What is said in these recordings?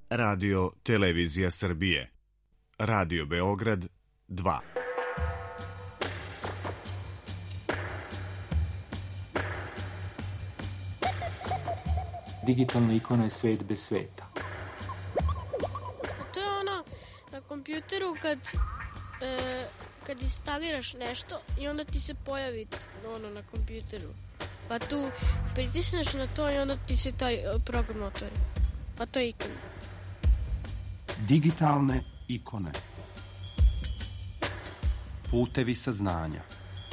Radio Televizija Srbije. Radio Beograd 2. Digitalna ikona je svet bez sveta. To je ono na kompjuteru kad instaliraš nešto i onda ti se pojavi ono na kompjuteru. Pa tu pritisneš na to i onda ti se taj program otvori. Pa to je ikona. Digitalne ikone. Putevi saznanja.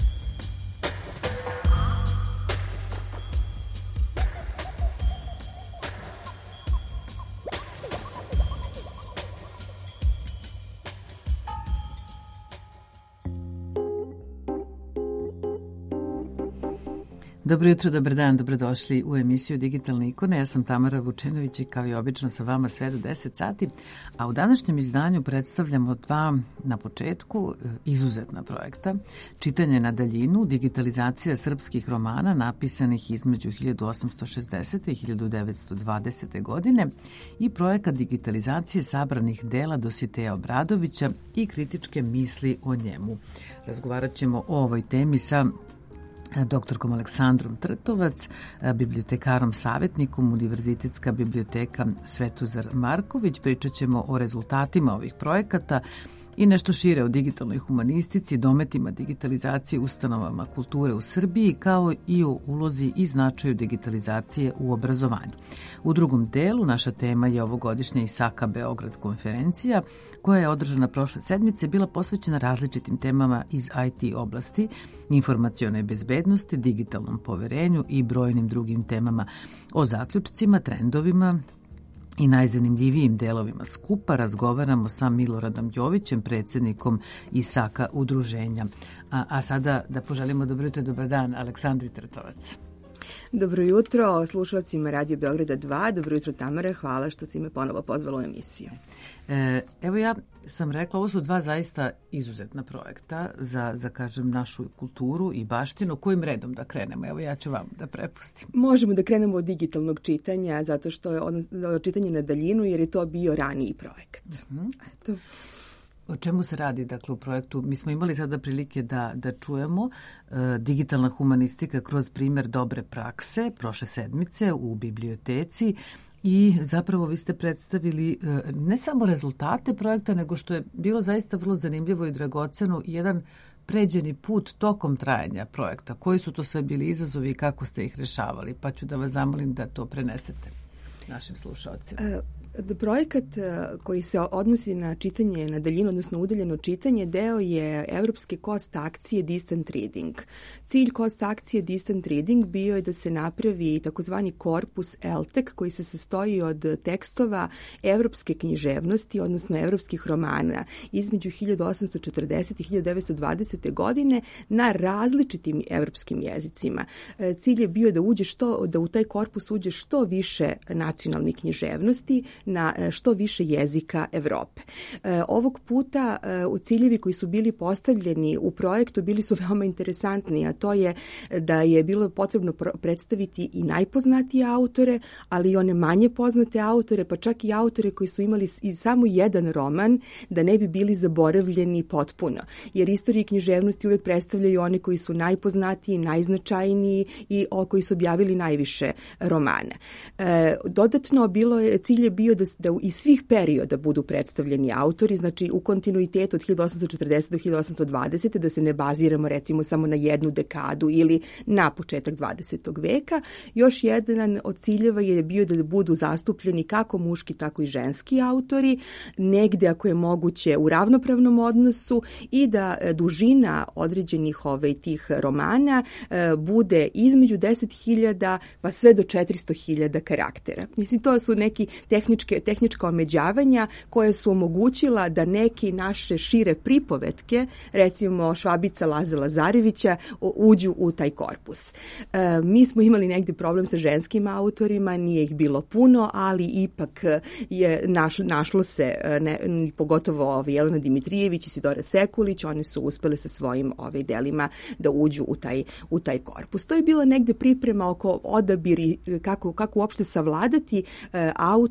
Dobro jutro, dobar dan, dobrodošli u emisiju Digitalne ikone. Ja sam Tamara Vučenović i kao i obično sa vama sve do 10 sati. A u današnjem izdanju predstavljamo dva, na početku, izuzetna projekta. Čitanje na daljinu, digitalizacija srpskih romana napisanih između 1860. i 1920. godine i projekat digitalizacije sabranih dela Dositeja Obradovića i kritičke misli o njemu. Razgovarat ćemo o ovoj temi sa doktorkom Aleksandrom Trtovac, bibliotekarom savjetnikom Univerzitetska biblioteka Svetozar Marković. Pričat ćemo o rezultatima ovih projekata i nešto šire o digitalnoj humanistici, dometima digitalizacije ustanovama kulture u Srbiji, kao i o ulozi i značaju digitalizacije u obrazovanju. U drugom delu naša tema je ovogodišnja ISAKA Beograd konferencija, koja je održana prošle sedmice, bila posvećena različitim temama iz IT oblasti, informacionoj bezbednosti, digitalnom poverenju i brojnim drugim temama. O zaključcima, trendovima i najzanimljivijim delovima skupa razgovaramo sa Miloradom Jovićem, predsjednikom ISAKA udruženja. A sada da poželimo dobro jutro, dobar dan Aleksandri Trtovac. Dobro jutro slušalcima Radio Beograda 2. Dobro jutro Tamara, hvala što si me ponovo pozvala u emisiju. Evo ja sam rekla, ovo su dva zaista izuzetna projekta za kažem, našu kulturu i baštinu. Kojim redom da krenemo? Evo ja ću vam da prepustim. Možemo da krenemo od digitalnog čitanja, zato što je čitanje na daljinu, jer je to bio raniji projekat. Eto. O čemu se radi dakle u projektu? Mi smo imali sada prilike da čujemo digitalna humanistika kroz primjer dobre prakse prošle sedmice u biblioteci i zapravo vi ste predstavili ne samo rezultate projekta, nego što je bilo zaista vrlo zanimljivo i dragoceno jedan pređeni put tokom trajanja projekta. Koji su to sve bili izazovi i kako ste ih rešavali? Pa ću da vas zamolim da to prenesete našim slušalcima. Projekat koji se odnosi na čitanje na daljinu, odnosno udaljeno čitanje, deo je evropske cost akcije Distant Reading. Cilj cost akcije Distant Reading bio je da se napravi takozvani korpus ELTEC koji se sastoji od tekstova evropske književnosti, odnosno evropskih romana između 1840 i 1920. godine na različitim evropskim jezicima. Cilj je bio da u taj korpus uđe što više nacionalnih književnosti na što više jezika Evrope. Ovog puta ciljevi koji su bili postavljeni u projektu bili su veoma interesantni, a to je da je bilo potrebno predstaviti i najpoznatije autore, ali i one manje poznate autore, pa čak i autore koji su imali i samo jedan roman, da ne bi bili zaboravljeni potpuno. Jer istorije književnosti uvijek predstavljaju one koji su najpoznatiji, najznačajniji i koji su objavili najviše romana. Dodatno cilj je bio da iz svih perioda budu predstavljeni autori, znači u kontinuitetu od 1840 do 1820, da se ne baziramo recimo samo na jednu dekadu ili na početak 20. veka. Još jedan od ciljeva je bio da budu zastupljeni kako muški, tako i ženski autori, negde ako je moguće u ravnopravnom odnosu i da dužina određenih tih romana bude između 10.000 pa sve do 400.000 karaktera. Mislim, to su neki tehnička omeđavanja koja su omogućila da neki naše šire pripovetke, recimo Švabica Laze Lazarevića, uđu u taj korpus. Mi smo imali negde problem sa ženskim autorima, nije ih bilo puno, ali ipak je našlo se, pogotovo Jelena Dimitrijević i Sidora Sekulić, oni su uspele sa svojim delima da uđu u taj korpus. To je bila negde priprema oko odabiri kako uopšte savladati autore,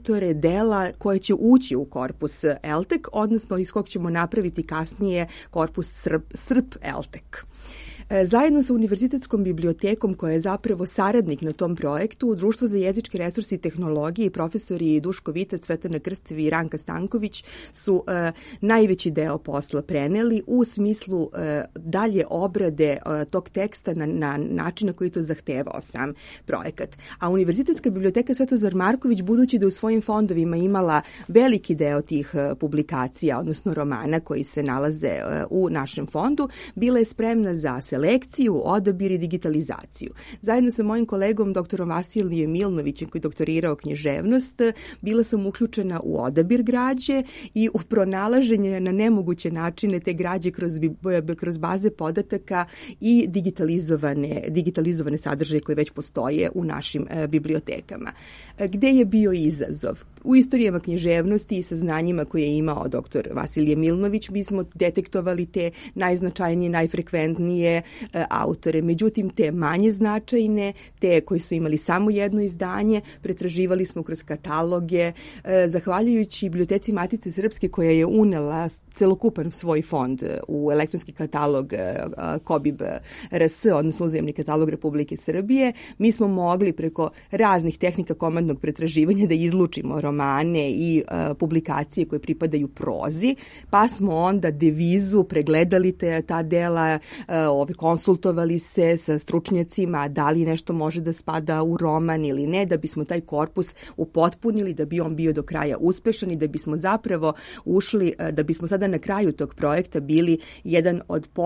dela koje će ući u korpus ELTEC, odnosno iz kog ćemo napraviti kasnije korpus SRP ELTEC. Zajedno sa Univerzitetskom bibliotekom, koja je zapravo saradnik na tom projektu, Društvo za jezičke resurse i tehnologije i profesori Duško Vitac, Cvetana Krstevi i Ranka Stanković su najveći deo posla preneli u smislu dalje obrade tog teksta na način na koji to zahtevao sam projekat. A Univerzitetska biblioteka Svetozar Marković, budući da u svojim fondovima imala veliki deo tih publikacija, odnosno romana koji se nalaze u našem fondu, bila je spremna za selekciju, odabir i digitalizaciju. Zajedno sa mojim kolegom doktorom Vasilijem Milnovićem, koji je doktorirao književnost, bila sam uključena u odabir građe i u pronalaženje na nemoguće načine te građe kroz baze podataka i digitalizovane sadržaje koje već postoje u našim bibliotekama. Gde je bio izazov? U istorijama književnosti i saznanjima koje je imao doktor Vasilije Milnović, mi smo detektovali te najznačajnije, najfrekventnije autore. Međutim, te manje značajne, te koji su imali samo jedno izdanje, pretraživali smo kroz kataloge. Zahvaljujući Biblioteci Matice Srpske, koja je unela celokupan svoj fond u elektronski katalog KOBIB RS, odnosno uzajamni katalog Republike Srbije, mi smo mogli preko raznih tehnika komandnog pretraživanja da izlučimo romane i publikacije koje pripadaju prozi, pa smo onda devizu pregledali ta dela, konsultovali se sa stručnjacima da li nešto može da spada u roman ili ne, da bismo taj korpus upotpunili, da bi on bio do kraja uspešan i da bismo zapravo ušli, da bismo sada na kraju tog projekta bili jedan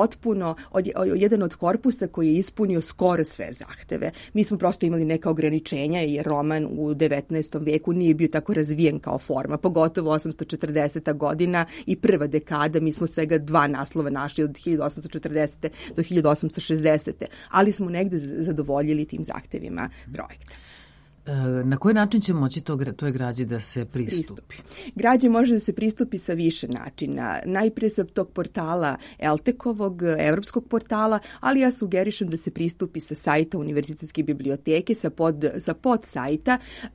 od korpusa koji je ispunio skoro sve zahteve. Mi smo prosto imali neka ograničenja jer roman u 19. veku nije bio tako razvijen kao forma, pogotovo 840. godina i prva dekada, mi smo svega 2 naslova našli od 1840. do 1860. Ali smo negde zadovoljili tim zahtevima projekta. Na koji način će moći toj građi da se pristupi? Građi može da se pristupi sa više načina. Najprije sa tog portala ELTEC-ovog, evropskog portala, ali ja sugerišem da se pristupi sa sajta Univerzitetske biblioteke, sa podsajta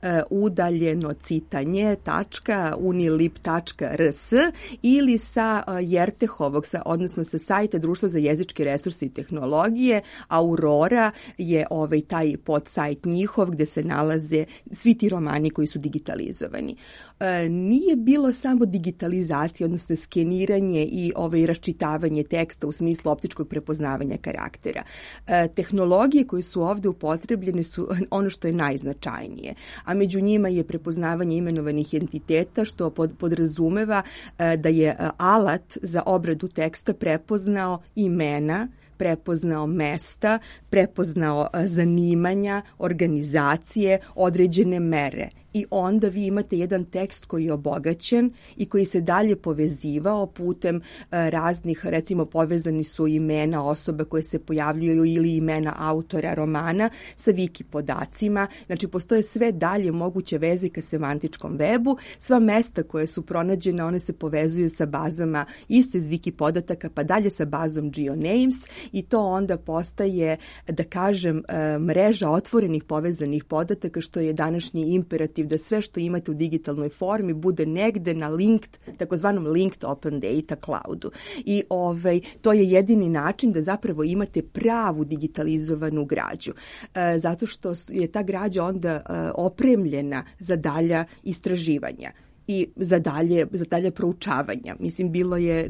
udaljenocitanje.unilip.rs ili sa Jertehovog, odnosno sa sajta Društva za jezičke resurse i tehnologije. Aurora je taj podsajt njihov gde se nalaze svi ti romani koji su digitalizovani. Nije bilo samo digitalizacija, odnosno skeniranje i raščitavanje teksta u smislu optičkog prepoznavanja karaktera. Tehnologije koje su ovde upotrebljene su ono što je najznačajnije, a među njima je prepoznavanje imenovanih entiteta, što podrazumeva da je alat za obradu teksta prepoznao imena, prepoznao mesta, prepoznao zanimanja, organizacije, određene mere. I onda vi imate jedan tekst koji je obogaćen i koji se dalje povezivao putem raznih, recimo povezani su imena osoba koje se pojavljuju ili imena autora romana sa wiki podacima. Znači, postoje sve dalje moguće veze ka semantičkom webu. Sva mesta koje su pronađena, one se povezuju sa bazama isto iz wiki podataka, pa dalje sa bazom GeoNames i to onda postaje, da kažem, mreža otvorenih povezanih podataka, što je današnji imperativ da sve što imate u digitalnoj formi bude negde na takozvanom linked open data cloudu. I to je jedini način da zapravo imate pravu digitalizovanu građu. Zato što je ta građa onda opremljena za dalja istraživanja i za dalje proučavanja. Mislim, bilo je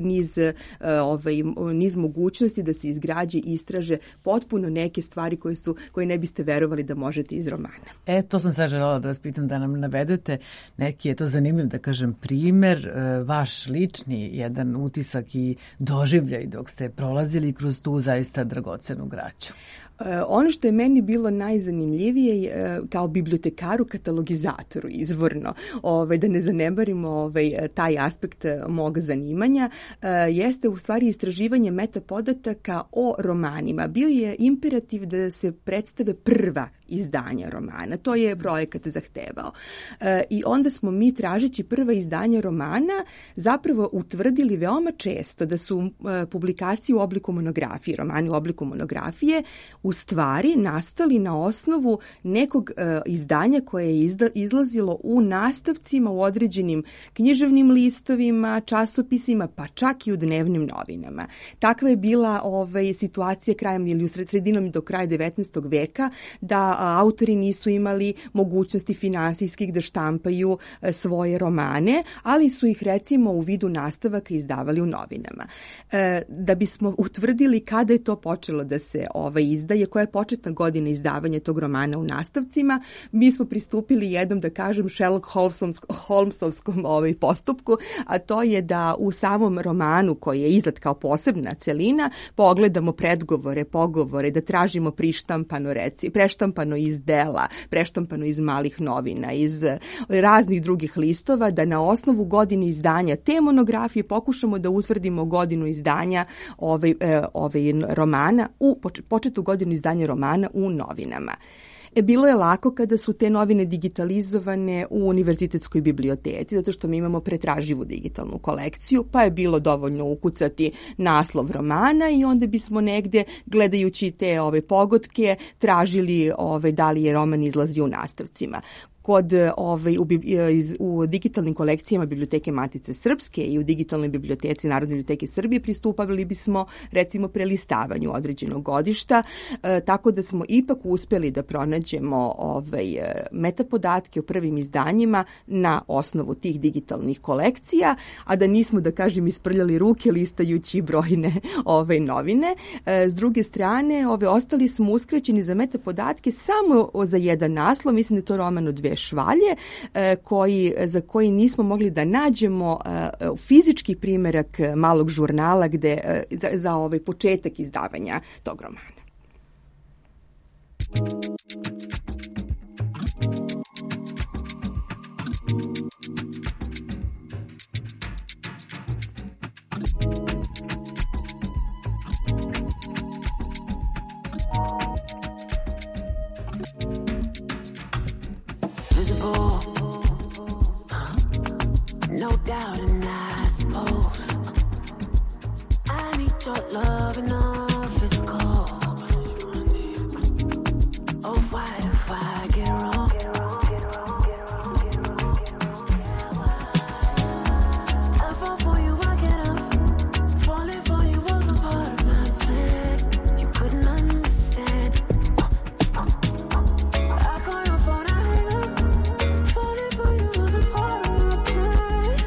niz mogućnosti da se iz građe istraže potpuno neke stvari koje ne biste verovali da možete iz romana. To sam sad želela da vas pitam, da nam navedete neki, je to zanimljiv da kažem primer, vaš lični jedan utisak i doživljaj dok ste prolazili kroz tu zaista dragocenu građu. Ono što je meni bilo najzanimljivije kao bibliotekaru, katalogizatoru izvorno, da ne zanemarimo taj aspekt mog zanimanja, jeste u stvari istraživanje metapodataka o romanima. Bio je imperativ da se predstave prva izdanja romana. To je projekat zahtevao. I onda smo mi, tražeći prva izdanja romana, zapravo utvrdili veoma često da su publikacije u obliku monografije, romani u obliku monografije, u stvari nastali na osnovu nekog izdanja koje je izlazilo u nastavcima, u određenim književnim listovima, časopisima, pa čak i u dnevnim novinama. Takva je bila situacija krajem ili u sredinom do kraja 19. veka, da autori nisu imali mogućnosti finansijskih da štampaju svoje romane, ali su ih recimo u vidu nastavaka izdavali u novinama. Da bismo utvrdili kada je to počelo da se izdaje, koja je početna godina izdavanja tog romana u nastavcima, mi smo pristupili jednom, da kažem, Sherlock Holmesovskom postupku, a to je da u samom romanu koji je izdat kao posebna celina pogledamo predgovore, pogovore, da tražimo preštampano iz dela, preštampano iz malih novina, iz raznih drugih listova, da na osnovu godine izdanja te monografije pokušamo da utvrdimo godinu izdanja romana, početnu godinu izdanja romana u novinama. Bilo je lako kada su te novine digitalizovane u univerzitetskoj biblioteci, zato što mi imamo pretraživu digitalnu kolekciju, pa je bilo dovoljno ukucati naslov romana i onda bismo negde, gledajući te pogotke, tražili da li je roman izlazio u nastavcima. U digitalnim kolekcijama Biblioteke Matice Srpske i u digitalnoj biblioteci Narodne biblioteke Srbije pristupali bismo recimo prelistavanju određenog godišta, tako da smo ipak uspeli da pronađemo metapodatke o prvim izdanjima na osnovu tih digitalnih kolekcija, a da nismo, da kažem, isprljali ruke listajući brojne novine. S druge strane, ostali smo uskraćeni za metapodatke samo za jedan naslov, mislim da je to roman od 2 švalje, za koji nismo mogli da nađemo fizički primerak malog žurnala za početak izdavanja tog romana. No doubt, and I suppose I need your love enough physical. Oh, why if I get wrong? I fall for you, I get up. Falling for you was a part of my plan. You couldn't understand. I call your phone, I hang up. Falling for you was a part of my plan.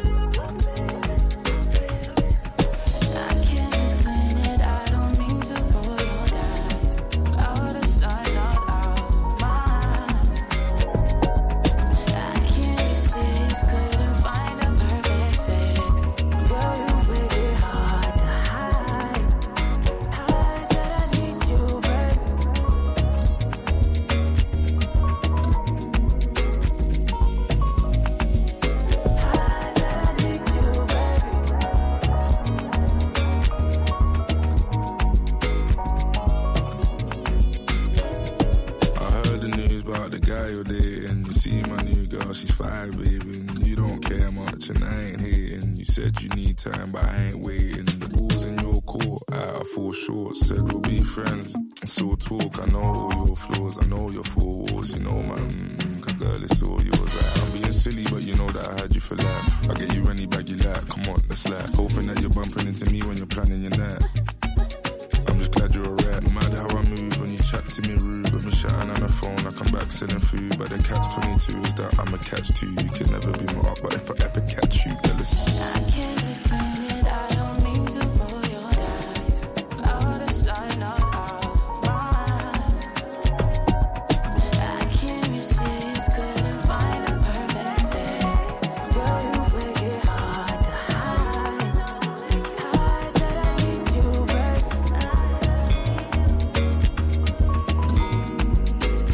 Time, but I ain't waiting. The ball's in your court. I fall short. Said we'll be friends. Still talk. I know all your flaws. I know your four walls. You know, man. Cause girl, it's all yours. I'm being silly, but you know that I had you for life. I get you any bag you like. Come on, let's slide. Hoping that you're bumping into me when you're planning your night. I'm just glad you're alright. No matter how I move when you chat to me rude. I've been shouting on the phone. I come back selling food. But the catch-22 is that I'm a catch too. You can never be my up. But if I ever catch you, girl, it's... I can't explain it, I don't mean to roll your eyes. Out of sight, not out of mind. I can't resist, couldn't find a perfect sex. Girl, you make it hard to hide. Hide that I need you, babe.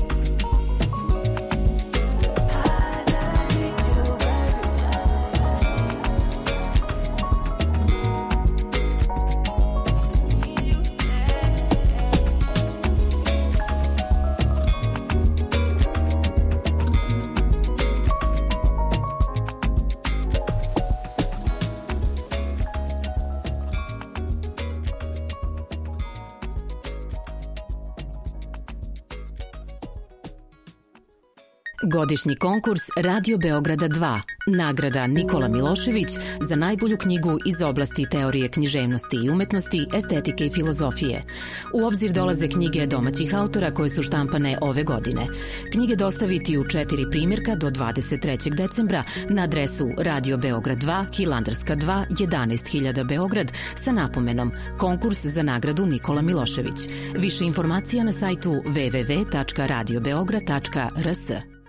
Hide that I need you, baby. Godišnji konkurs Radio Beograda 2. Nagrada Nikola Milošević za najbolju knjigu iz oblasti teorije književnosti i umetnosti, estetike i filozofije. U obzir dolaze knjige domaćih autora koje su štampane ove godine. Knjige dostaviti u 4 primjerka do 23. decembra na adresu Radio Beograd 2, Hilandarska 2, 11.000 Beograd sa napomenom Konkurs za nagradu Nikola Milošević. Više informacija na sajtu www.radiobeograd.rs.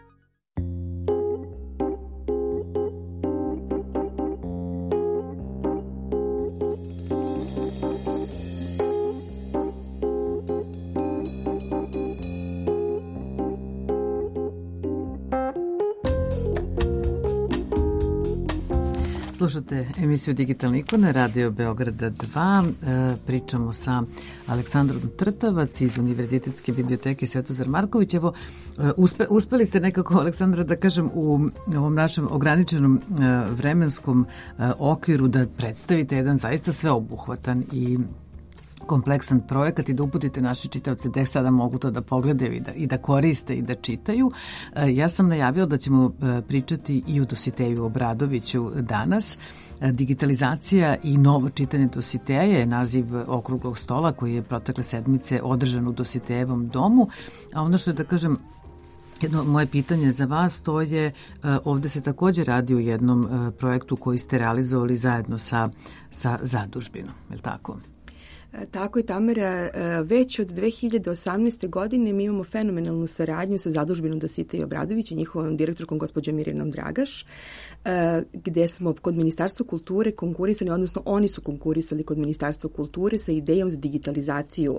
Slušate emisiju Digitalne ikone, Radio Beograda 2. Pričamo sa Aleksandrom Trtavac iz Univerzitetske biblioteke Svetozar Marković. Evo, uspeli ste nekako, Aleksandra, da kažem, u ovom našem ograničenom vremenskom okviru da predstavite jedan zaista sveobuhvatan i kompleksan projekat i da uputite naše čitaoce gde sada mogu to da pogledaju i da koriste i da čitaju. Ja sam najavila da ćemo pričati i o Dositeju Obradoviću danas. Digitalizacija i novo čitanje Dositeja je naziv okruglog stola koji je protekle sedmice održan u Dositejevom domu. A ono što je, da kažem, jedno moje pitanje za vas, to je, ovde se takođe radi o jednom projektu koji ste realizovali zajedno sa zadužbinom, je li tako? Tako je, Tamara. Već od 2018. godine mi imamo fenomenalnu saradnju sa zadužbinom Dositeja Obradovića i njihovom direktorkom gospođom Mirjanom Dragaš, gde smo kod Ministarstva kulture konkurisali, odnosno oni su konkurisali kod Ministarstva kulture sa idejom za digitalizaciju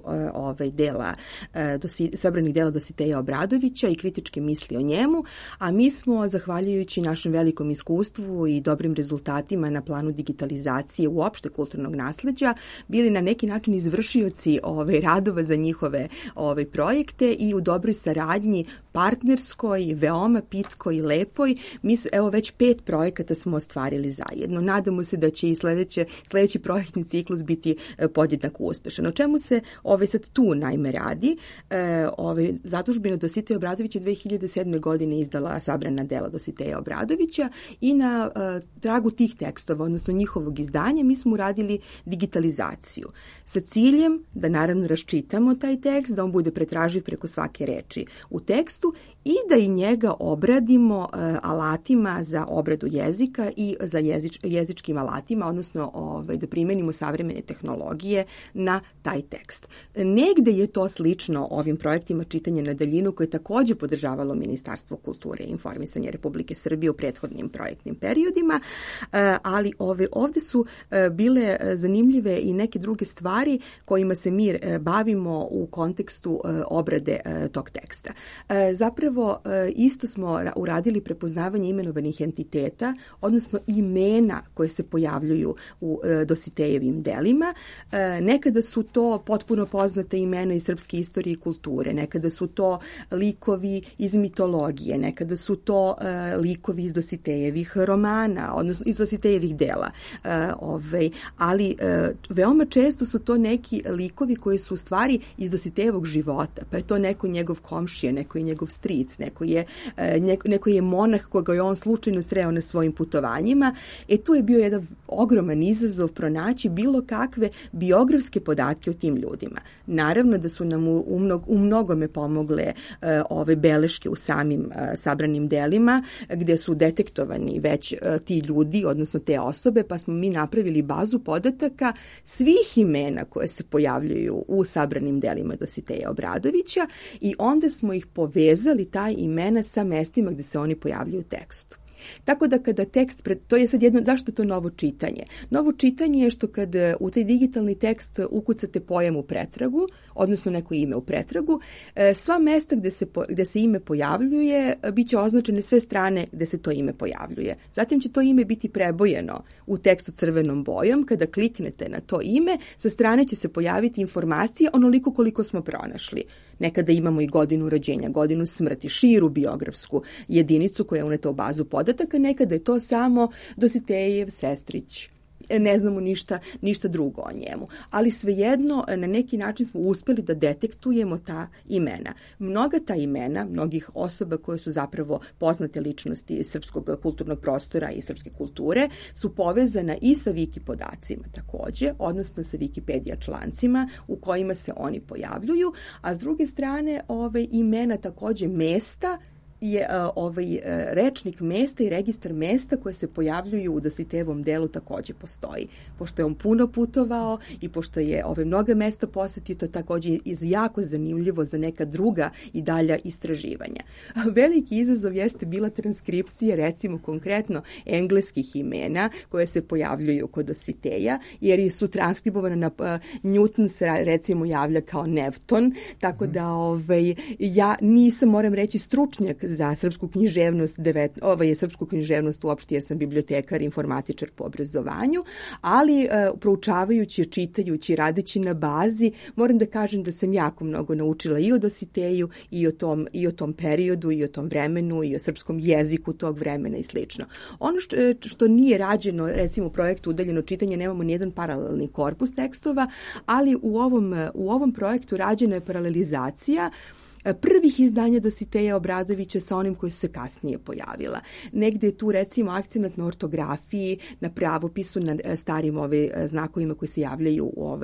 sabranih dela Dositeja Obradovića i kritičke misli o njemu, a mi smo, zahvaljujući našem velikom iskustvu i dobrim rezultatima na planu digitalizacije uopšte kulturnog nasleđa, bili na neki način izvršioci radova za njihove projekte i u dobroj saradnji partnerskoj, veoma pitkoj i lepoj. Mi evo već 5 projekata smo ostvarili zajedno. Nadamo se da će i sledeći projektni ciklus biti podjednako uspešan. O čemu se sad tu naime radi? Zadužbina Dositeja Obradovića 2007. godine izdala sabrana dela Dositeja Obradovića i na tragu tih tekstova, odnosno njihovog izdanja, mi smo uradili digitalizaciju sa ciljem da naravno raščitamo taj tekst, da on bude pretraživ preko svake reči u tekstu i da i njega obradimo alatima za obradu jezika i za jezičkim alatima, odnosno da primenimo savremene tehnologije na taj tekst. Negde je to slično ovim projektima čitanja na daljinu koje je takođe podržavalo Ministarstvo kulture i informisanja Republike Srbije u prethodnim projektnim periodima, ali ovde su bile zanimljive i neke druge stvari kojima se mi bavimo u kontekstu obrade tog teksta. Zapravo, isto smo uradili prepoznavanje imenovanih entiteta, odnosno imena koje se pojavljuju u Dositejevim delima. Nekada su to potpuno poznate imena iz srpske istorije i kulture, nekada su to likovi iz mitologije, nekada su to likovi iz Dositejevih romana, odnosno iz Dositejevih dela. Ali veoma često su to neki likovi koji su u stvari iz Dositejevog života, pa je to neko njegov komšija, neko je njegov stric, neko je monah koga je on slučajno sreo na svojim putovanjima. Tu je bio jedan ogroman izazov pronaći bilo kakve biografske podatke o tim ljudima. Naravno da su nam u mnogome pomogle ove beleške u samim sabranim delima, gde su detektovani već ti ljudi, odnosno te osobe, pa smo mi napravili bazu podataka svih imena koje se pojavljuju u sabranim delima Dositeja Obradovića i onda smo ih povezali, taj imena, sa mestima gde se oni pojavljuju u tekstu. Tako da kada tekst, to je sad jedno, zašto to novo čitanje? Novo čitanje je što kad u taj digitalni tekst ukucate pojam u pretragu, odnosno neko ime u pretragu, sva mesta gde se ime pojavljuje bit će označene sve strane gde se to ime pojavljuje. Zatim će to ime biti prebojeno u tekstu crvenom bojom. Kada kliknete na to ime, sa strane će se pojaviti informacije onoliko koliko smo pronašli. Nekada imamo i godinu rođenja, godinu smrti, širu biografsku jedinicu koja je uneta u bazu podataka, nekada je to samo Dositejev sestrić ne znamo ništa drugo o njemu. Ali svejedno, na neki način smo uspeli da detektujemo ta imena. Mnoga ta imena, mnogih osoba koje su zapravo poznate ličnosti srpskog kulturnog prostora i srpske kulture, su povezana i sa Wiki podacima takođe, odnosno sa Wikipedia člancima u kojima se oni pojavljuju, a s druge strane imena takođe mesta je rečnik mesta i registar mesta koje se pojavljuju u Dositejevom delu takođe postoji. Pošto je on puno putovao i pošto je mnoga mesta posetio, to takođe je jako zanimljivo za neka druga i dalja istraživanja. Veliki izazov jeste bila transkripcija, recimo konkretno engleskih imena koje se pojavljuju kod Dositeja, jer su transkribovane na Newton se recimo javlja kao Newton, tako da ja nisam, moram reći, stručnjak za srpsku književnost, srpsku književnost uopšte jer sam bibliotekar, informatičar po obrazovanju, ali proučavajući, čitajući, radeći na bazi, moram da kažem da sam jako mnogo naučila i o Dositeju i o tom periodu i o tom vremenu i o srpskom jeziku tog vremena i slično. Ono što nije rađeno, recimo u projektu Udaljeno čitanje, nemamo nijedan paralelni korpus tekstova, ali u ovom projektu rađena je paralelizacija prvih izdanja Dositeja Obradovića sa onim koji su se kasnije pojavila. Negde je tu recimo akcenat na ortografiji, na pravopisu, na starim znakovima koji se javljaju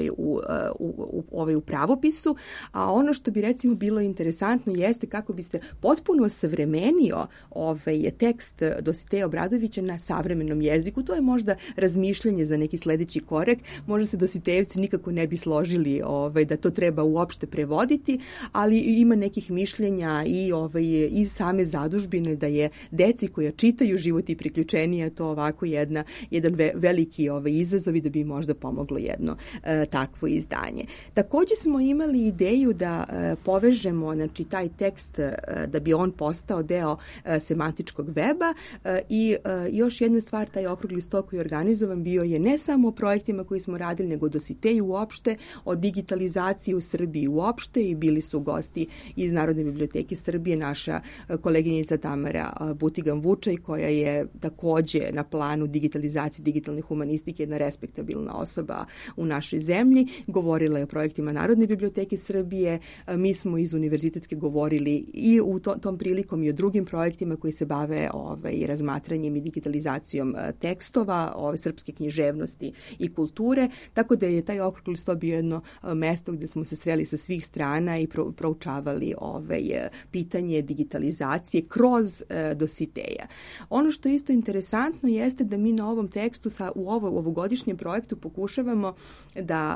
u pravopisu, a ono što bi recimo bilo interesantno jeste kako bi se potpuno savremenio tekst Dositeja Obradovića na savremenom jeziku. To je možda razmišljanje za neki sledeći korak. Možda se Dositejevci nikako ne bi složili da to treba uopšte prevoditi, ali ima nekih mišljenja i same zadužbine da je deci koja čitaju Život i priključenja to ovako jedan veliki izazov i da bi možda pomoglo jedno takvo izdanje. Takođe smo imali ideju da povežemo taj tekst da bi on postao deo semantičkog weba i još jedna stvar, taj okrugli sto koji je organizovan bio je ne samo o projektima koji smo radili, nego o Dositeju uopšte, o digitalizaciji u Srbiji uopšte i bili su gosti iz Narodne biblioteke Srbije, naša koleginica Tamara Butigan-Vučaj, koja je takođe na planu digitalizacije, digitalne humanistike, jedna respektabilna osoba u našoj zemlji. Govorila je o projektima Narodne biblioteke Srbije. Mi smo iz univerzitetske govorili i u tom prilikom i o drugim projektima koji se bave razmatranjem i digitalizacijom tekstova, srpske književnosti i kulture, tako da je taj okrugli sto bio jedno mesto gde smo se sreli sa svih strana i proučavali pitanje digitalizacije kroz Dositeja. Ono što je isto interesantno jeste da mi na ovom tekstu u ovogodišnjem projektu pokušavamo da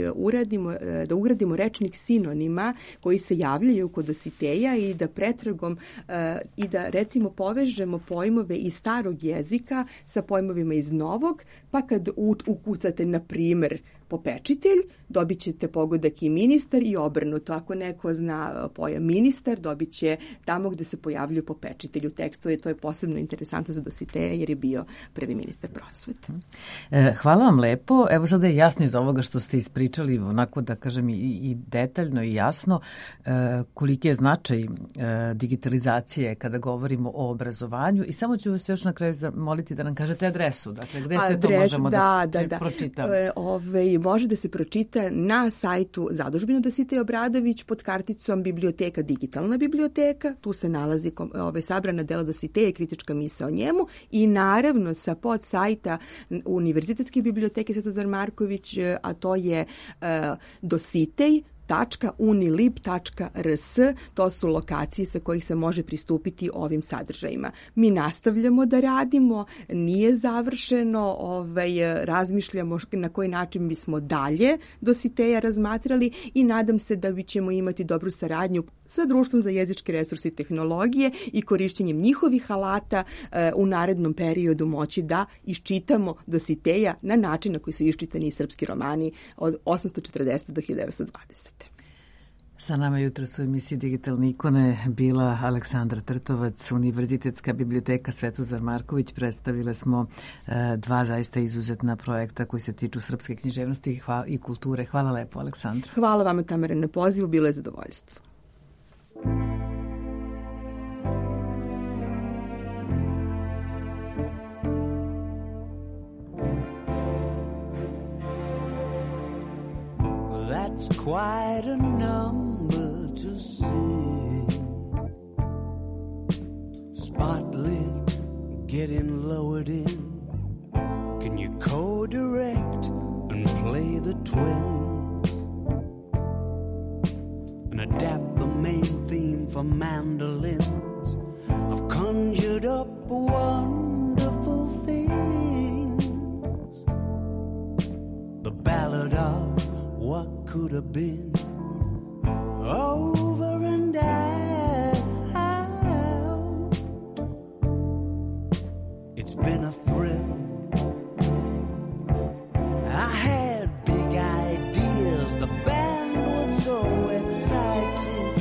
ugradimo rečnik sinonima koji se javljaju kod Dositeja i da pretragom i da recimo povežemo pojmove iz starog jezika sa pojmovima iz novog, pa kad ukucate na primer popečitelj, dobit ćete pogodak i ministar i obrnuto. Ako neko zna pojam ministar, dobit će tamo gde se pojavljuju popečitelj u tekstu i to je posebno interesantno za Dositeja jer je bio prvi ministar prosvete. Hvala vam lepo. Evo sada je jasno iz ovoga što ste ispričali, onako da kažem i detaljno i jasno koliki je značaj digitalizacije kada govorimo o obrazovanju i samo ću vas još na kraju zamoliti da nam kažete adresu, dakle gde sve to možemo da pročitamo. Može da se pročita na sajtu zadužbine Dositej Obradović pod karticom biblioteka, digitalna biblioteka. Tu se nalazi sabrana dela Dositeja i kritička misao o njemu i naravno sa podsajta Univerzitetske biblioteke Svetozar Marković, a to je dositej.unilib.rs, to su lokacije sa kojih se može pristupiti ovim sadržajima. Mi nastavljamo da radimo, nije završeno, razmišljamo na koji način bismo dalje Dositeja razmatrali i nadam se da ćemo imati dobru saradnju sa Društvom za jezičke resurse i tehnologije i korišćenjem njihovih alata u narednom periodu moći da iščitamo Dositeja na način na koji su iščitani i srpski romani od 840. do 1920. Sa nama jutros u emisiji Digitalne ikone bila Aleksandra Trtovac, Univerzitetska biblioteka Svetozar Marković. Predstavile smo dva zaista izuzetna projekta koji se tiču srpske književnosti i kulture. Hvala lepo, Aleksandra. Hvala vama, Tamara, na pozivu. Bilo je zadovoljstvo. That's quite a number to sing. Spotlit, getting lowered in. Can you co-direct and play the twins? And adapt the main theme for mandolins? I've conjured up wonderful things. The ballad of what could have been, over and out. It's been a thrill. I had big ideas. The band was so excited,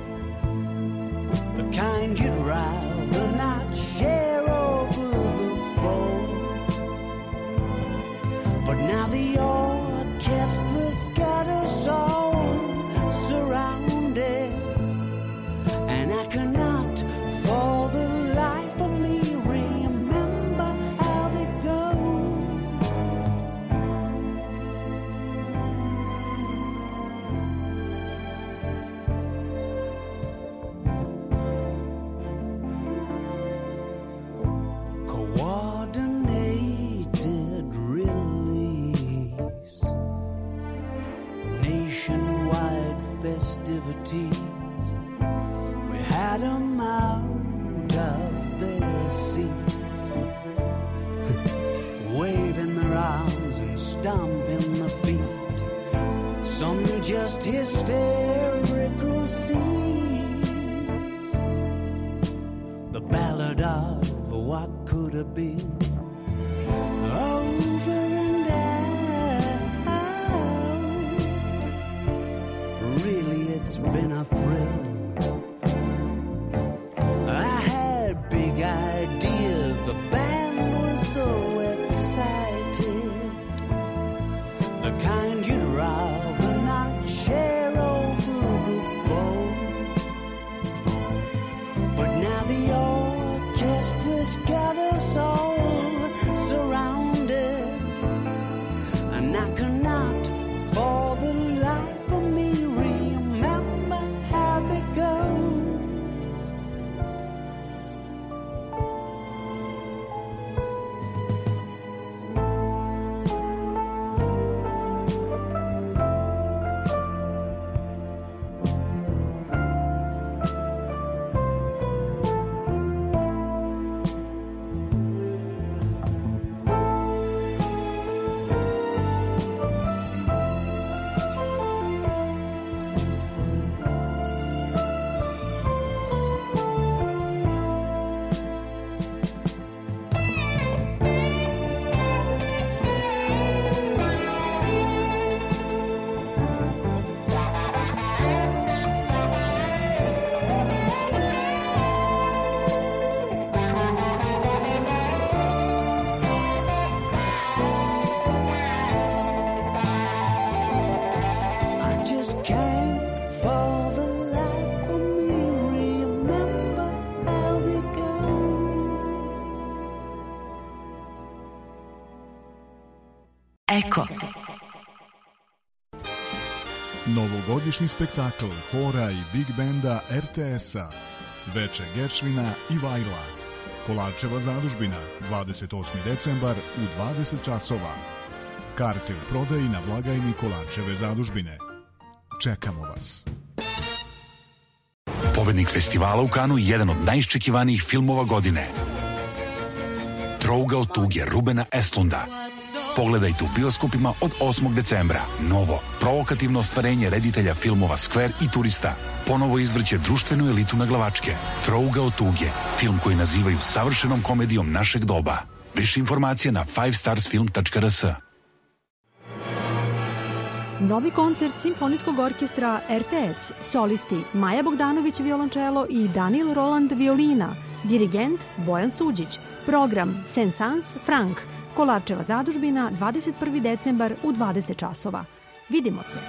the kind you'd rather not share over the phone. But now the orchestra's got us all surrounded, and I cannot for the life of me remember how they go. Coordinated release, nationwide festivities. We had 'em out of their seats, waving their arms and stomping their feet. Some just hysterical scenes. The ballad of what could have been, over and out. Really, it's been a thrill. I had big ideas. The band was so excited, the kind you'd rather not share over the phone. But now the orchestra's got us all surrounded, and I cannot for the life of me remember how they go. I just can't for the life of me remember how they go. Eko. Novogodišnji spektakl hora i big benda RTS-a, Veče Geršvina i Vajla, Kolarčeva zadužbina, 28. decembar u 20 časova. Karte u prodaji na blagajni Kolarčeve zadužbine. Čekamo vas. Pobednik festivala u Kanu, jedan od najiščekivanijih filmova godine. Trougao tuge Rubena Estlunda. Pogledajte u bioskopima od 8. decembra. Novo, provokativno ostvarenje reditelja filmova Skver i Turista. Ponovo izvrće društvenu elitu na glavačke. Trougao tuge, film koji nazivaju savršenom komedijom našeg doba. Više informacije na 5starsfilm.rs. Novi koncert Simfonijskog orkestra RTS, solisti Maja Bogdanović violončelo i Daniel Roland violina, dirigent Bojan Suđić, program Sensans Frank, Kolarčeva zadužbina, 21. decembar u 20 časova. Vidimo se!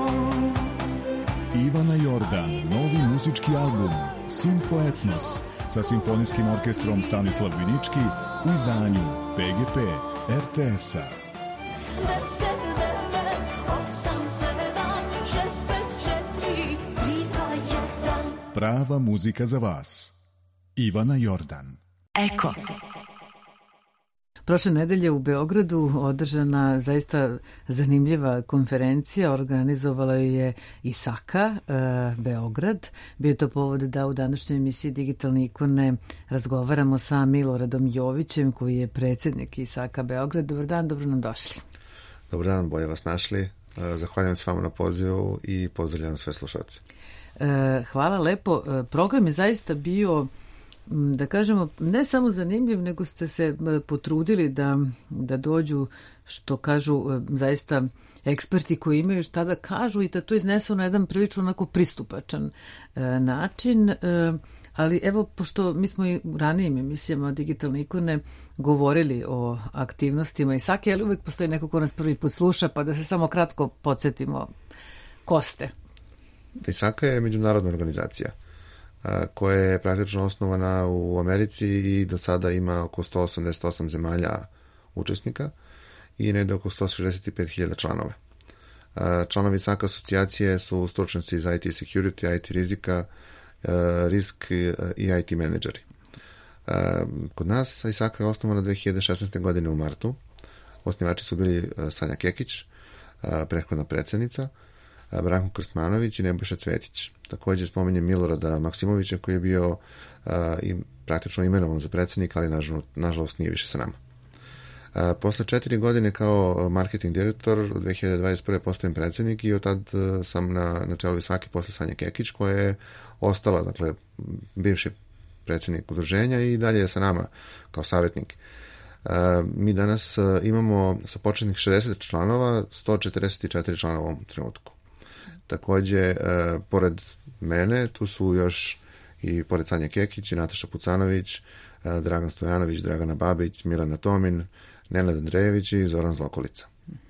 Ivana Jordan, novi muzički album Simfoetnos, sa simfonijskim orkestrom Stanislav Vinički u izdanju PGP RTS-a. 10, 9, 8, 7, 6, 5, 4, 3, 2, 1. Prava muzika za vas. Ivana Jordan. Eko. Prošle nedelje u Beogradu održana zaista zanimljiva konferencija, organizovala ju je ISAKA Beograd. Bio je to povod da u današnjoj emisiji Digitalne ikone razgovaramo sa Miloradom Jovićem, koji je predsjednik ISAKA Beograd. Dobar dan, dobro nam došli. Dobar dan, bolje vas našli. Zahvaljujem se vama na pozivu i pozdravljam sve slušalce. Hvala lepo. Program je zaista bio, da kažemo, ne samo zanimljiv, nego ste se potrudili da dođu, što kažu zaista eksperti koji imaju šta da kažu i da to iznesu na jedan prilično onako pristupačan način. Ali evo, pošto mi smo i u ranijim emisijama Digitalne ikone govorili o aktivnostima ISAKE, ali uvek postoji neko ko nas prvi put sluša, pa da se samo kratko podsjetimo ko ste. ISAKA je međunarodna organizacija koja je praktično osnovana u Americi i do sada ima oko 188 zemalja učesnika i negde oko 165.000 članova. Članovi ISAKA asocijacije su stručnjaci iz IT security, IT rizika, risk i IT menadžeri. Kod nas ISAKA je osnovana 2016. godine u martu. Osnivači su bili Sanja Kekić, prethodna predsjednica, Branko Krstmanović i Nebojša Cvetić. Također spominjem Milorada Maksimovića koji je bio i praktično imenovan za predsjednika, ali nažalost nije više sa nama. Posle 4 godine kao marketing direktor, 2021. postajem predsjednik i od tad sam na čelu ISAKE posle Sanje Kekić, koja je ostala, dakle, bivši predsjednik udruženja i dalje je sa nama kao savjetnik. Mi danas imamo sa početnih 60 članova, 144 člana u ovom trenutku. Također, pored mene, tu su još i pored Sanje Kekić i Nataša Pucanović, Dragan Stojanović, Dragana Babić, Milana Tomin, Nenad Andrejević i Zoran Zlokolica.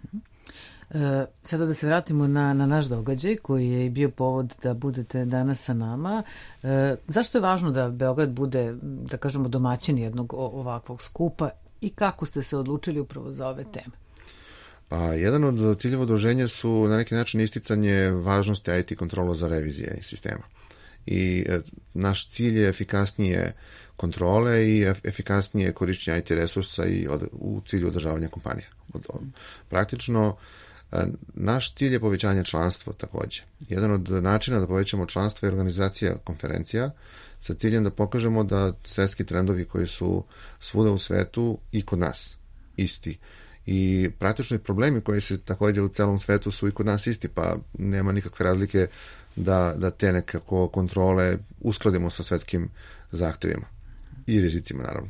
Sada da se vratimo na naš događaj koji je bio povod da budete danas sa nama. Zašto je važno da Beograd bude, da kažemo, domaćin jednog ovakvog skupa i kako ste se odlučili upravo za ove teme? Pa, jedan od ciljeva udruženja su na neki način isticanje važnosti IT kontrola za revizije sistema. I naš cilj je efikasnije kontrole i efikasnije korišćenje IT resursa i u cilju održavanja kompanije. Praktično, naš cilj je povećanje članstva također. Jedan od načina da povećamo članstvo je organizacija konferencija sa ciljem da pokažemo da svjetski trendovi koji su svuda u svetu i kod nas isti. I praktično i problemi koji se također u celom svetu su i kod nas isti, pa nema nikakve razlike da te nekako kontrole uskladimo sa svetskim zahtjevima i rizicima, naravno.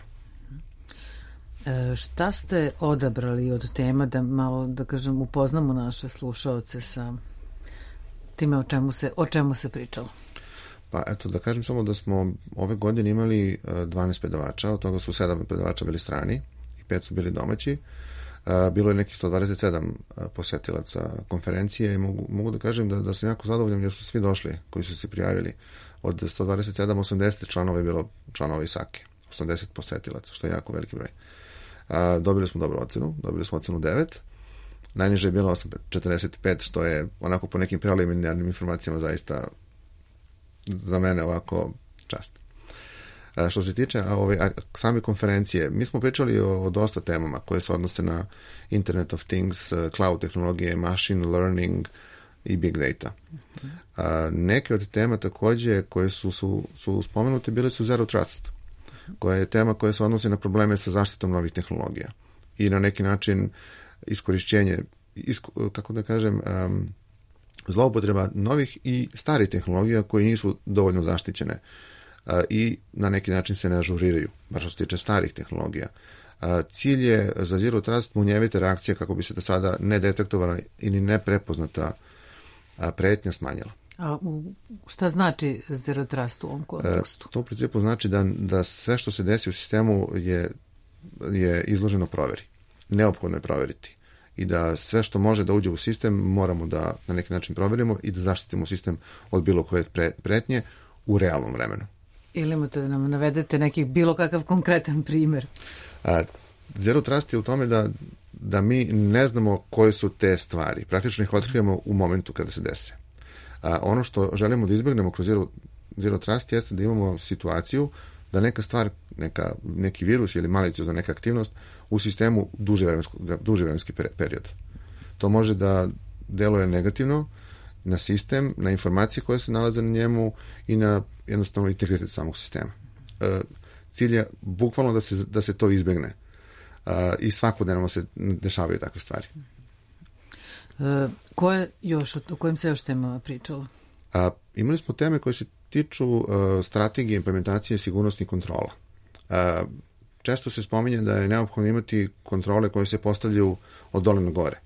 Šta ste odabrali od tema da malo, da kažem, upoznamo naše slušaoce sa time o čemu se pričalo? Pa eto, da kažem samo da smo ove godine imali 12 predavača, od toga su 7 predavača bili strani i 5 su bili domaći. Bilo je nekih 127 posjetilaca konferencije i mogu da kažem da sam jako zadovoljan jer su svi došli koji su se prijavili. Od 127, 80 članova je bilo članova ISAKE, 80 posjetilaca, što je jako veliki broj. Dobili smo dobru ocenu, dobili smo ocenu 9. Najniže je bilo 8,45, što je onako po nekim preliminarnim informacijama zaista za mene ovako čast. Što se tiče same konferencije, mi smo pričali o dosta temama koje se odnose na Internet of Things, cloud tehnologije, machine learning i big data. Neke od tema također koje su spomenute bile su Zero Trust, koja je tema koja se odnosi na probleme sa zaštitom novih tehnologija i na neki način iskorišćenje, kako da kažem, zloupotreba novih i starih tehnologija koje nisu dovoljno zaštićene i na neki način se ne ažuriraju, bar što se tiče starih tehnologija. Cilj je za Zero Trust munjevite reakcije kako bi se do sada nedetektovana ili neprepoznata pretnja smanjila. A šta znači Zero Trust u ovom kontekstu? To u principu znači da sve što se desi u sistemu je izloženo proveri. Neophodno je proveriti. I da sve što može da uđe u sistem moramo da na neki način proverimo i da zaštitimo sistem od bilo koje pretnje u realnom vremenu. Ili imate da nam navedete neki bilo kakav konkretan primer? Zero Trust je u tome da mi ne znamo koje su te stvari. Praktično ih otkrivamo u momentu kada se dese. Ono što želimo da izbjegnemo kroz Zero Trust jeste da imamo situaciju da neka stvar, neki virus ili maliciozna neka aktivnost u sistemu duži vremenski period. To može da deluje negativno na sistem, na informacije koje se nalaze na njemu i na jednostavno integritet samog sistema. Cilj je bukvalno da se to izbjegne. I svakodnevno se dešavaju takve stvari. O kojim se još temama pričalo? Imali smo teme koje se tiču strategije implementacije sigurnosnih kontrola. Često se spominje da je neophodno imati kontrole koje se postavljaju od dole na gore.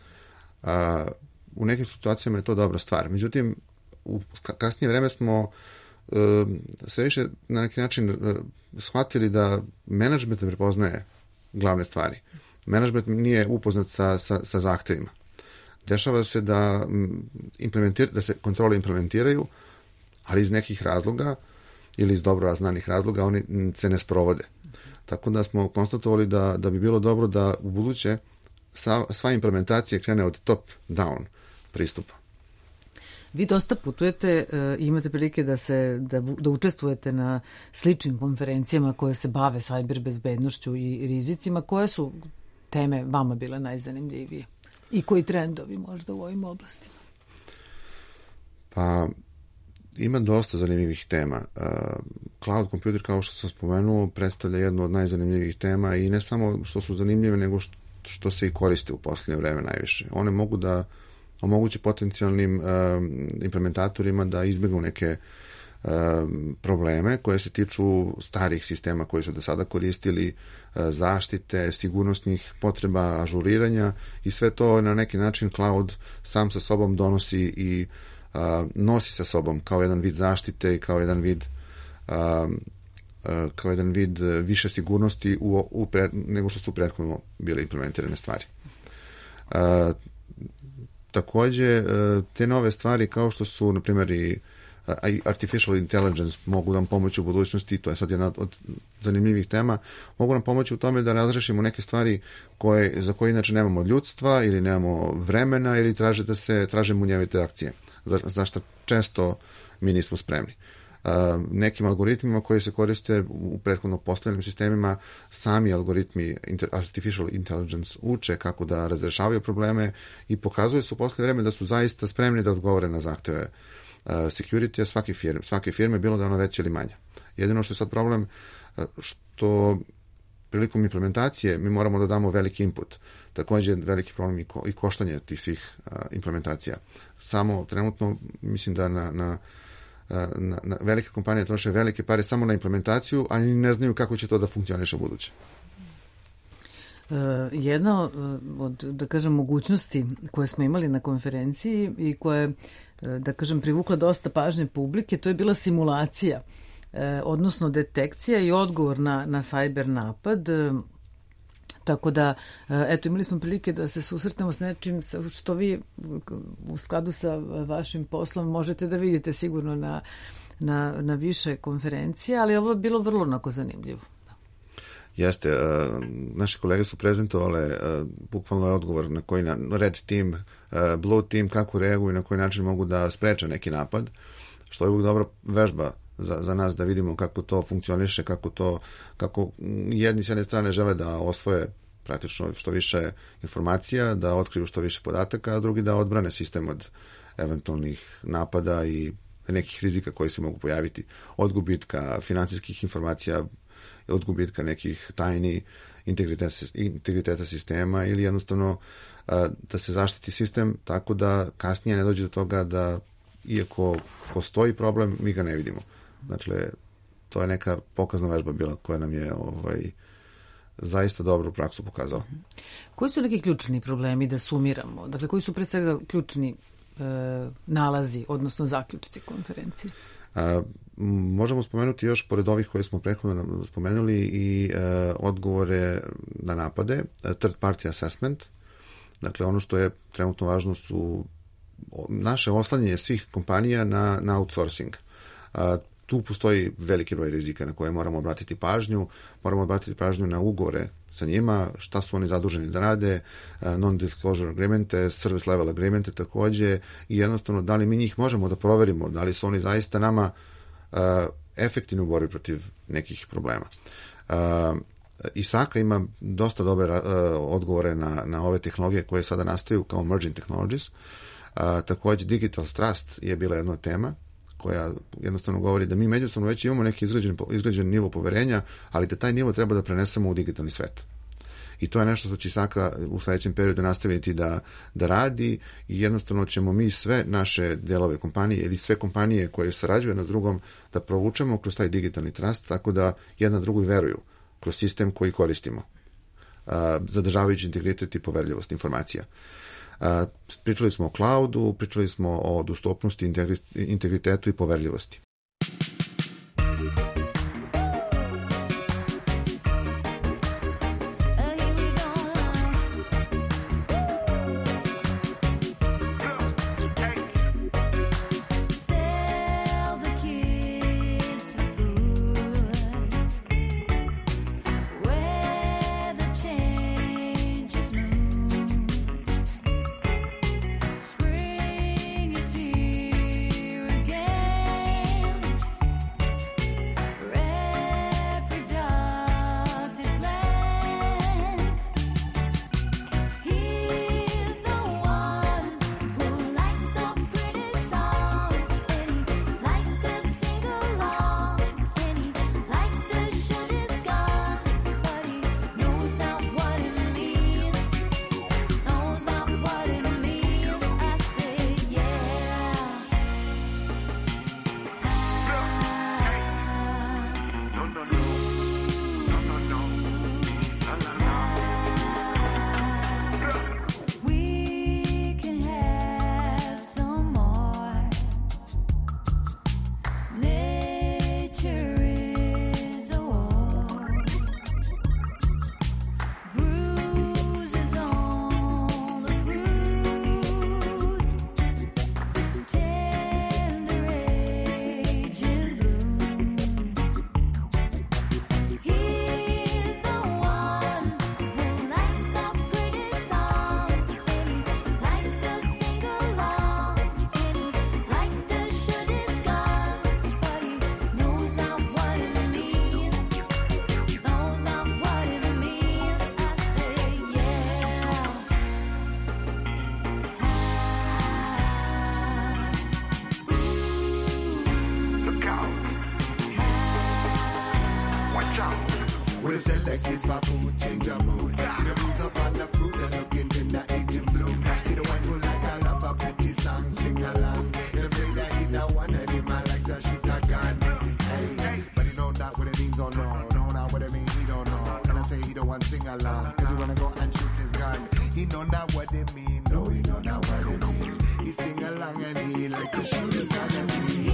U nekim situacijama je to dobra stvar. Međutim, u kasnije vreme smo sve više na neki način shvatili da menadžment ne prepoznaje glavne stvari. Menadžment nije upoznat sa zahtevima. Dešava se da se kontrole implementiraju, ali iz nekih razloga ili iz dobro znanih razloga oni se ne sprovode. Tako da smo konstatovali da bi bilo dobro da u buduće sva implementacija krene od top down pristupa. Vi dosta putujete i imate prilike da učestvujete na sličnim konferencijama koje se bave cyber bezbednošću i rizicima. Koje su teme vama bile najzanimljivije? I koji trendovi možda u ovim oblastima? Pa, ima dosta zanimljivih tema. Cloud computer, kao što sam spomenuo, predstavlja jednu od najzanimljivih tema i ne samo što su zanimljive, nego što se i koriste u posljednje vreme najviše. One mogu da omogući potencijalnim implementatorima da izbjegnu neke probleme koje se tiču starih sistema koji su do sada koristili, zaštite, sigurnosnih potreba, ažuriranja i sve to na neki način cloud sam sa sobom donosi i nosi sa sobom kao jedan vid zaštite i kao jedan vid više sigurnosti nego što su prethodno bile implementirane stvari. Takođe, te nove stvari kao što su, na primjer, i artificial intelligence mogu nam pomoći u budućnosti, to je sad jedna od zanimljivih tema, mogu nam pomoći u tome da razrešimo neke stvari za koje inače nemamo ljudstva ili nemamo vremena ili traže munjevite akcije, za što često mi nismo spremni. Nekim algoritmima koji se koriste u prethodno postavljenim sistemima, sami algoritmi artificial intelligence uče kako da razrešavaju probleme i pokazuje se u posljednje vreme da su zaista spremni da odgovore na zahteve security svake firme, bilo da je ona veća ili manja. Jedino što je sad problem, što prilikom implementacije mi moramo da damo veliki input. Također veliki problem i koštanje tih svih implementacija. Samo trenutno mislim da na velike kompanije troše velike pare samo na implementaciju, a ne znaju kako će to da funkcioniše u buduće. Jedna od, da kažem, mogućnosti koje smo imali na konferenciji i koje, da kažem, privukla dosta pažnje publike, to je bila simulacija, odnosno detekcija i odgovor na cyber napad. Tako da, eto, imali smo prilike da se susretnemo s nečim što vi u skladu sa vašim poslom možete da vidite sigurno na više konferencije, ali ovo je bilo vrlo onako zanimljivo. Jeste, naše kolege su prezentovale bukvalno odgovor na koji red team, blue team, kako reaguju i na koji način mogu da spreče neki napad, što je uvijek dobra vežba za nas da vidimo kako to funkcioniše, kako jedni s jedne strane žele da osvoje praktično što više informacija, da otkriju što više podataka, a drugi da odbrane sistem od eventualnih napada i nekih rizika koji se mogu pojaviti, od gubitka finansijskih informacija, od gubitka nekih tajni, integriteta sistema ili jednostavno da se zaštiti sistem tako da kasnije ne dođe do toga da iako postoji problem, mi ga ne vidimo. Dakle, to je neka pokazna vežba bila koja nam je zaista dobru praksu pokazala. Koji su neki ključni problemi da sumiramo? Dakle, koji su pre svega ključni nalazi, odnosno zaključci konferencije? Možemo spomenuti još, pored ovih koje smo prethodno spomenuli, i odgovore na napade, third party assessment. Dakle, ono što je trenutno važno su naše oslanjanje svih kompanija na outsourcing. tu postoji veliki broj rizika na koje moramo obratiti pažnju. Moramo obratiti pažnju na ugovore sa njima, šta su oni zaduženi da rade, non-disclosure agreemente, service level agreemente takođe, i jednostavno da li mi njih možemo da proverimo, da li su oni zaista nama efektivni u borbi protiv nekih problema. ISACA ima dosta dobre odgovore na ove tehnologije koje sada nastaju kao emerging technologies. Takođe Digital Trust je bila jedna tema koja jednostavno govori da mi međusobno već imamo neki izgrađen nivo poverenja, ali da taj nivo treba da prenesemo u digitalni svet. I to je nešto što će ISACA u sledećem periodu nastaviti da radi, i jednostavno ćemo mi sve naše delove kompanije ili sve kompanije koje sarađuju jedna s drugom da provučemo kroz taj digitalni trust, tako da jedna drugoj veruju kroz sistem koji koristimo, zadržavajući integritet i poverljivost informacija. Pričali smo o cloudu, pričali smo o dostupnosti, integritetu i poverljivosti. We select kids for food, change your mood. See the roots up on the fruit and looking in the aging bloom. He the one who like I love a pretty song, sing along. He don't say that he the one and he might like to shoot a gun. Hey, but he know not what it means, oh no. Know not what it means, he don't know. Can I say he don't want sing along? Cause he wanna go and shoot his gun. He know not what it mean, no, he know not what it mean. He sing along and he like to shoot his gun and he.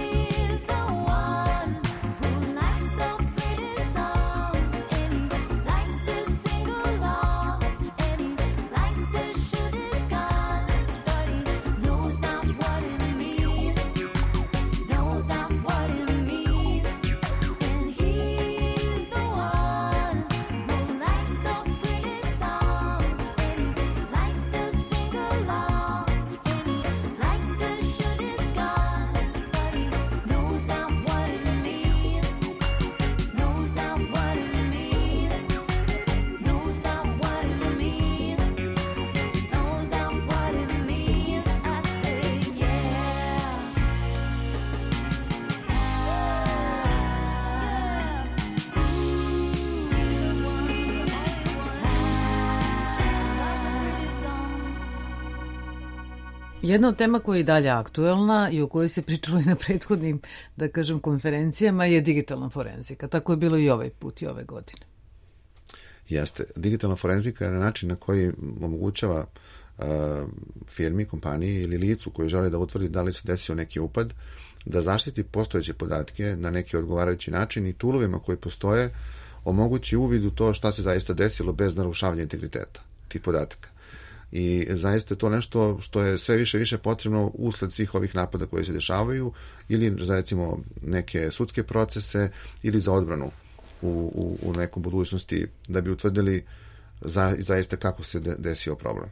Jedna od tema koja je i dalje aktuelna i o kojoj se pričalo i na prethodnim, da kažem, konferencijama je digitalna forenzika. Tako je bilo i ovaj put i ove godine. Jeste. Digitalna forenzika je na način na koji omogućava firmi, kompaniji ili licu koji žele da utvrdi da li se desio neki upad, da zaštiti postojeće podatke na neki odgovarajući način i toolovima koji postoje omogući uvid u to šta se zaista desilo bez narušavanja integriteta tih podataka. I zaista je to nešto što je sve više i više potrebno usled svih ovih napada koji se dešavaju ili za recimo neke sudske procese ili za odbranu u nekom budućnosti da bi utvrdili zaista kako se desio problem.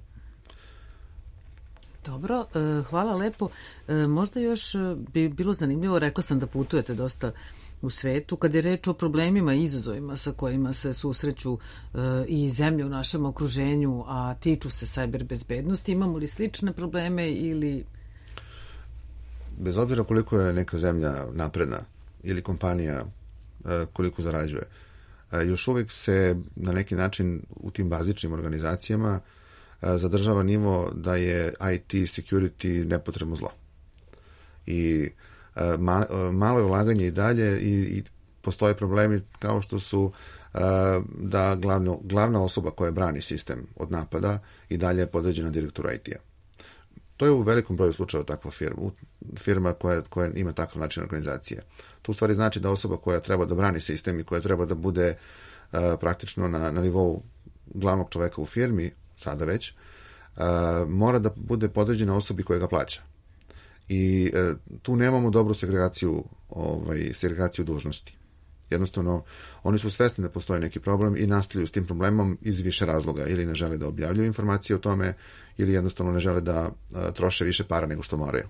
Dobro, hvala lepo. Možda još bi bilo zanimljivo, rekla sam da putujete dosta u svetu, kad je reč o problemima i izazovima sa kojima se susreću i zemlje u našem okruženju, a tiču se cyber bezbednosti, imamo li slične probleme ili... Bez obzira koliko je neka zemlja napredna ili kompanija koliko zarađuje, još uvijek se na neki način u tim bazičnim organizacijama zadržava nivo da je IT security nepotrebno zlo. I malo je ulaganje i dalje i postoje problemi kao što su da glavna osoba koja brani sistem od napada i dalje je podređena direktoru IT-a. To je u velikom broju slučajeva takva firma koja ima takav način organizacije. To u stvari znači da osoba koja treba da brani sistem i koja treba da bude praktično na nivou glavnog čoveka u firmi, sada već, mora da bude podređena osobi koja ga plaća. I tu nemamo dobru segregaciju dužnosti. Jednostavno, oni su svesni da postoji neki problem i nastavljaju s tim problemom iz više razloga. Ili ne žele da objavljuju informacije o tome, ili jednostavno ne žele da troše više para nego što moraju.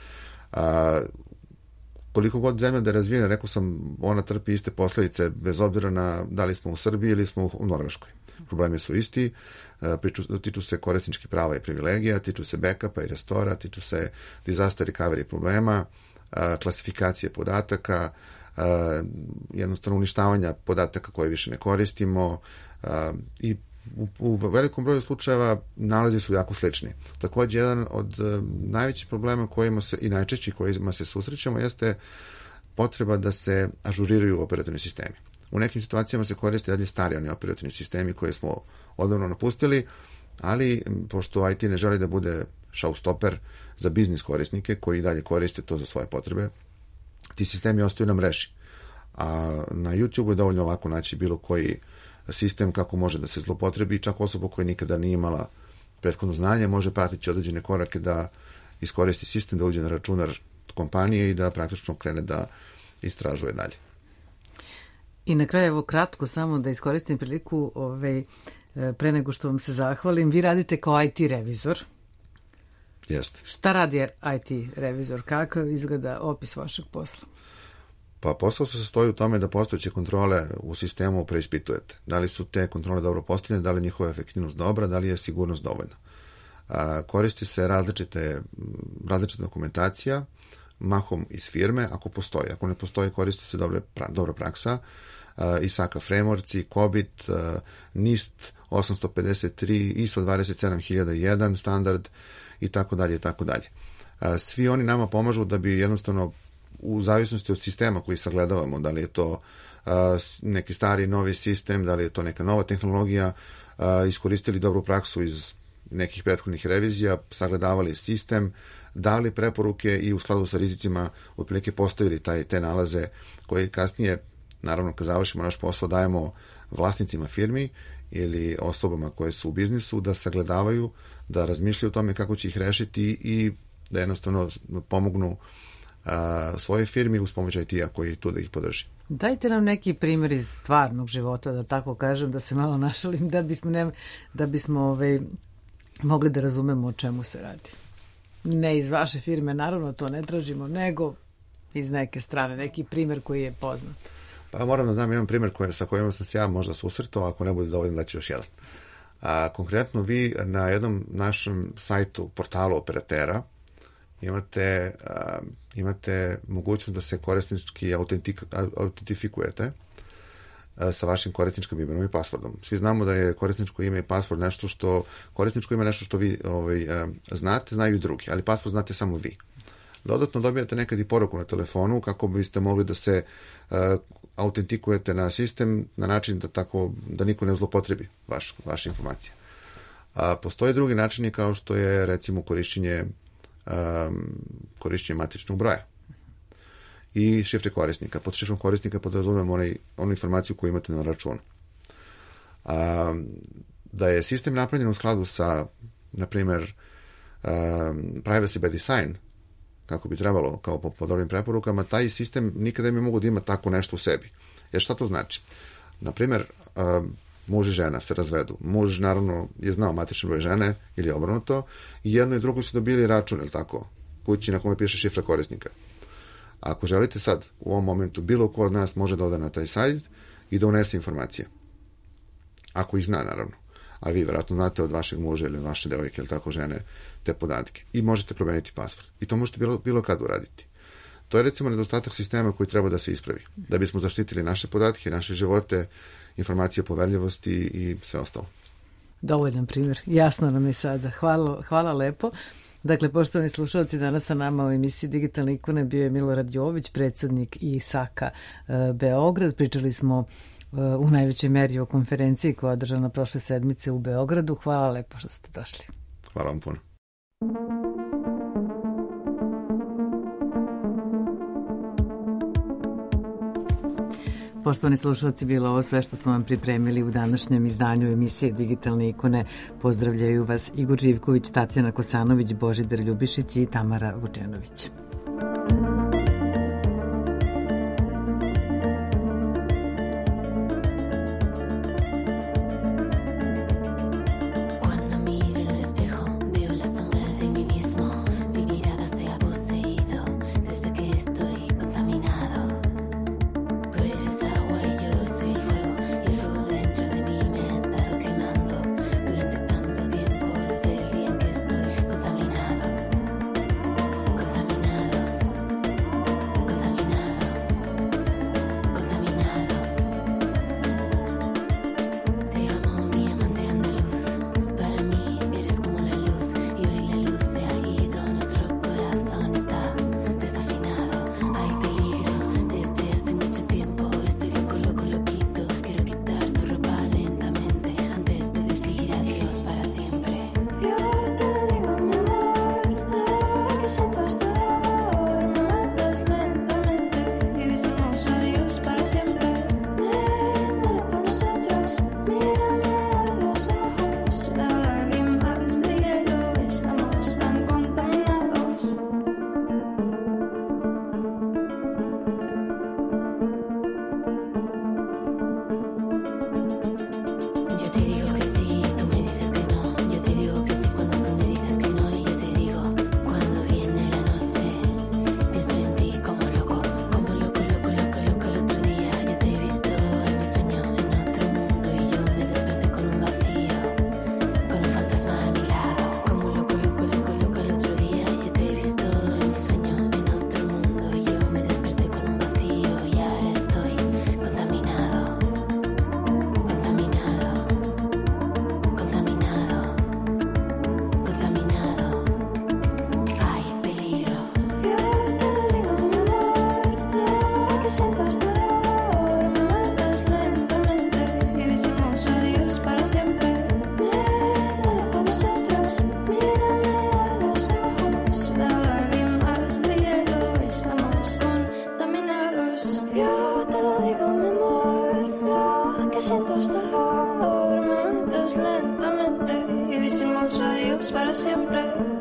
Koliko god zemlja da je razvijena, rekao sam, ona trpi iste posljedice, bez obzira na da li smo u Srbiji ili smo u Norveškoj. Problemi su isti, tiču se korisničkih prava i privilegija, tiču se backupa i restora, tiču se disaster recovery problema, klasifikacije podataka, jednostavno uništavanja podataka koje više ne koristimo i u velikom broju slučajeva nalazi su jako slični. Također, jedan od najvećih problema kojima se i najčešći kojima se susrećemo jeste potreba da se ažuriraju operativni sistemi. U nekim situacijama se koriste dalje stari oni operativni sistemi koje smo odavno napustili, ali pošto IT ne želi da bude showstopper za biznis korisnike koji dalje koriste to za svoje potrebe, ti sistemi ostaju na mreži. A na YouTube je dovoljno lako naći bilo koji sistem kako može da se zlopotrebi, čak osoba koja nikada nije imala prethodno znanje može pratiti određene korake da iskoristi sistem, da uđe na računar kompanije i da praktično krene da istražuje dalje. I na kraju, evo kratko, samo da iskoristim priliku pre nego što vam se zahvalim. Vi radite kao IT revizor. Jeste. Šta radi IT revizor? Kako izgleda opis vašeg posla? Pa posao se sastoji u tome da postojeće kontrole u sistemu preispitujete. Da li su te kontrole dobro postavljene, da li je njihova efektivnost dobra, da li je sigurnost dovoljna. Koristi se različita dokumentacija, mahom iz firme, ako postoji. Ako ne postoji, koristi se dobra praksa, ISACA frameworks, COBIT, NIST 853, ISO 27001 standard i tako dalje i tako dalje. Svi oni nama pomažu da bi jednostavno u zavisnosti od sistema koji sagledavamo, da li je to neki stari novi sistem, da li je to neka nova tehnologija, iskoristili dobru praksu iz nekih prethodnih revizija, sagledavali sistem, dali preporuke i u skladu sa rizicima otprilike postavili te nalaze koje kasnije, naravno kad završimo naš posao, dajemo vlasnicima firmi ili osobama koje su u biznisu da sagledavaju, da razmišljaju o tome kako će ih rešiti i da jednostavno pomognu svoje firmi uz pomoć IT-a koji je tu da ih podrži. Dajte nam neki primjer iz stvarnog života, da tako kažem, da se malo našalim, da bismo mogli da razumemo o čemu se radi. Ne iz vaše firme, naravno to ne tražimo, nego iz neke strane, neki primjer koji je poznat. Pa moram da dam jedan primjer sa kojim sam se ja možda susretao, ako ne bude dovoljno daći još jedan. Konkretno vi na jednom našem sajtu, portalu operatera, imate mogućnost da se korisnički autentifikujete sa vašim korisničkim imenom i pasvordom. Svi znamo da je korisničko ime i pasvord nešto što vi znate, znaju i drugi, ali pasvord znate samo vi. Dodatno dobijate nekad i poruku na telefonu kako biste mogli da se autentikujete na sistem na način da niko ne zlopotrebi vaše informacije. Postoje drugi načini kao što je recimo korišćenje matičnog broja i šifre korisnika. Pod šifrom korisnika podrazumemo onu informaciju koju imate na računu. Da je sistem napravljen u skladu sa na primjer, privacy by design, kako bi trebalo, kao po dobrim preporukama, taj sistem nikada ne mogu da ima tako nešto u sebi. Jer šta to znači? Na primjer, muž i žena se razvedu. Muž, naravno, je znao matični broj žene ili obrnuto i jedno i drugo su dobili račun, ili tako, kući na kome piše šifra korisnika. Ako želite sad, u ovom momentu, bilo ko od nas može da ode na taj sajt i da unese informacije. Ako ih zna, naravno. A vi vjerojatno znate od vašeg muža ili od vaše devojke ili tako žene te podatke. I možete promeniti password. I to možete bilo kad uraditi. To je recimo nedostatak sistema koji treba da se ispravi. Da bismo zaštitili naše podatke, naše živote, informacije o poverljivosti i sve ostalo. Dovoljan primjer. Jasno nam je sada. Hvala lepo. Dakle, poštovani slušalci, danas sa nama u emisiji Digitalne ikone bio je Milorad Jović, predsjednik ISAK-a Beograd. Pričali smo u najvećoj meri o konferenciji koja je održana prošle sedmice u Beogradu. Hvala lepo što ste došli. Hvala vam puno. Poštovani slušalci, bilo ovo sve što smo vam pripremili u današnjem izdanju emisije Digitalne ikone. Pozdravljaju vas Igor Živković, Tatjana Kosanović, Božidar Ljubišić i Tamara Vučenović. Para siempre,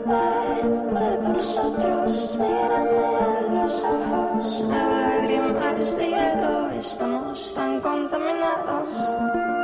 vale por nosotros, mírame a los ojos, veo lágrimas de hielo, estamos tan contaminados.